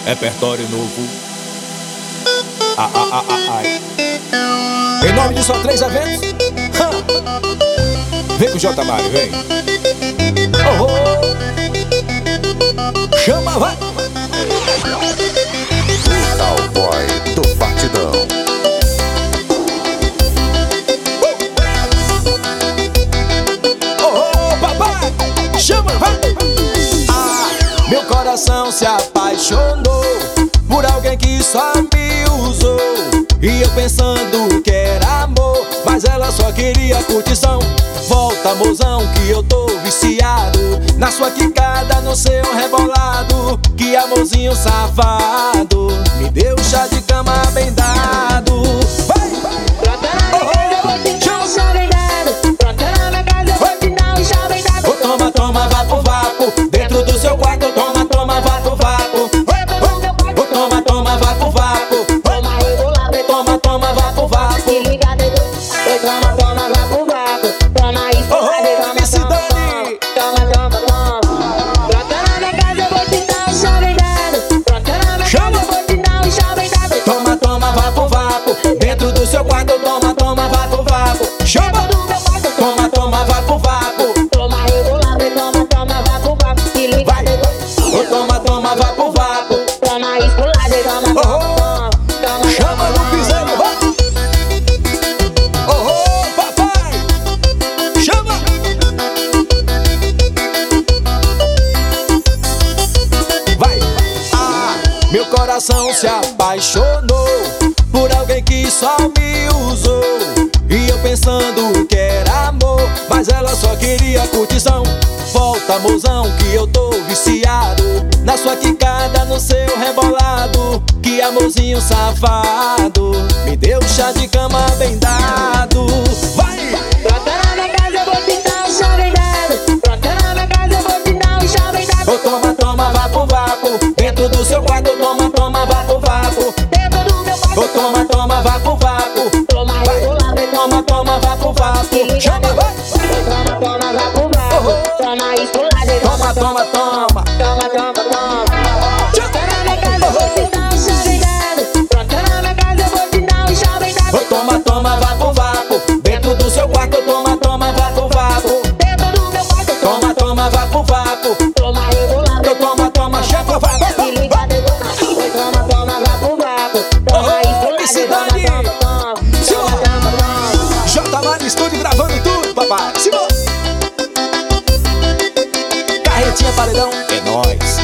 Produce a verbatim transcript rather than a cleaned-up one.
Repertório novo. Ah, ah, ah, ah, ai. Em nome de só três eventos. Ha! Vem com o J Mário, vem. Oh, oh. Chama, vai. Cowboy do Batidão. Oh, oh, papai. Chama, vai. Ah, meu coração se apaixonou por alguém que só me usou. E eu pensando que era amor, mas ela só queria curtição. Volta, mozão, que eu tô viciado na sua quicada, no seu rebolado. Que amorzinho safado, me deu chá de cama bem dado. Vai! Brota na minha casa, eu vou te dar um chá bem dado. Brota na minha casa, eu vou te dar um chá bem dado. Oh, toma, toma, vapo, vapo. Dentro do seu quarto, toma, toma, vapo, vapo. Oh, toma, toma, vapo, vapo. Toma regulado, Toma, toma, vapo, vapo. se liga, dedo. Toma, toma, vapo, vapo. Toma isso, Oh, toma, Miss toma, Dani. toma, toma, toma. Brota na minha casa, eu vou te dar um chá bem dado. Brota na minha Chama. casa, eu vou te dar um chá bem dado. Toma, toma, vapo, vapo. Dentro do seu quarto, toma, toma, vapo, vapo. Chama! Do meu quarto, Toma, toma, vapo, vapo. toma regulado, toma, toma, vapo, vapo. Se liga, Vai! dedo. Oh, toma, toma, vapo, vapo. Toma isso, toma, toma, toma, toma. Chama no piseiro, vai! Oh, oh, papai! Chama! Vai! Ah, meu coração se apaixonou por alguém que só me usou. E eu pensando que era amor, mas ela só queria curtição. Volta, mozão, que eu tô viciado na sua quicada, no seu rebolado. Que amorzinho safado, me deu chá de cama bem dado. Vai! Brota na minha casa, eu vou te dar um chá bem dado. Brota na minha casa, eu vou te dar um chá bem dado. Oh, toma, toma, vapo, vapo. Dentro do seu quarto, toma, toma, vapo, vapo. Dentro do meu quarto, Oh, toma, toma, vapo, vapo. toma regulado, Toma, toma, vapo, vapo. Chama, vai! toma, toma, vapo, vapo. Toma isso, Toma, toma, toma. toma, toma, toma. Brota na minha casa, eu vou te dar um chá bem dado. Brota na minha casa, eu vou te dar um chá bem dado. Oh, toma, toma, vapo, vapo. Dentro do seu quarto, toma, toma, vapo, vapo. Dentro do meu quarto, Toma, toma, vapo, vapo. toma regulado, Eu toma, toma, chama, vai, vai, se vai. liga, dedo. Toma, toma, vapo, vapo. Toma Oh, Miss isso, toma, Dani. toma, toma. Toma, toma, toma. J Mário Estúdio gravando tudo, papai. Simão. Carretinha paredão. É nóis.